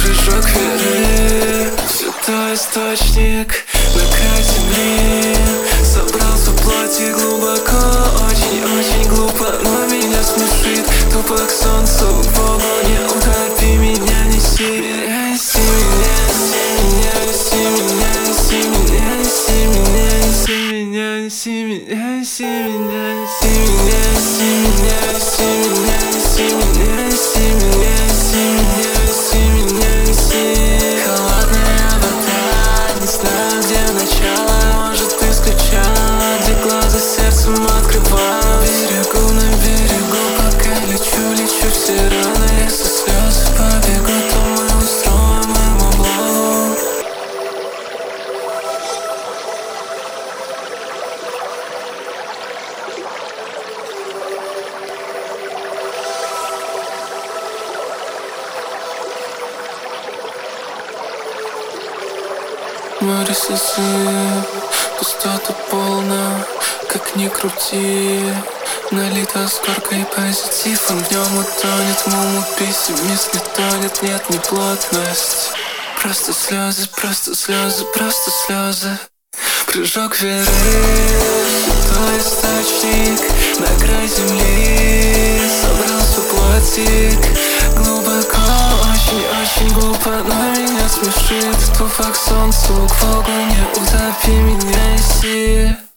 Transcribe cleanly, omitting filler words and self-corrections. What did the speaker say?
прыжок веры. Святой источник на край земли. Собрался в плоти глубоко, очень-очень глупо, но меня смешит. Тупо к солнцу, к Богу, не утопи меня, неси меня, неси меня, неси меня, неси меня, неси меня, неси меня, неси меня, неси меня, неси меня, неси меня, неси меня, неси меня, неси меня, неси меня, неси меня, неси. Холодная вода, не знаю, где начало. Может, ты скучала, где глаза сердцем открывала. Берегу на берегу, пока лечу все раны. Если слезы побегут, то мы устроим им облаву. Море слезы, пустота полна, как ни крути. Налито с горкой позитив, он в нем утонет. Муму пессимист не тонет, нет, не плотность. Просто слезы, просто слезы, просто слезы. Прыжок веры, святой источник на край земли. Собрался плотик глубоко, очень-очень глупо, но меня смешит. Туфа к солнцу, к Богу, не утопи меня, неси.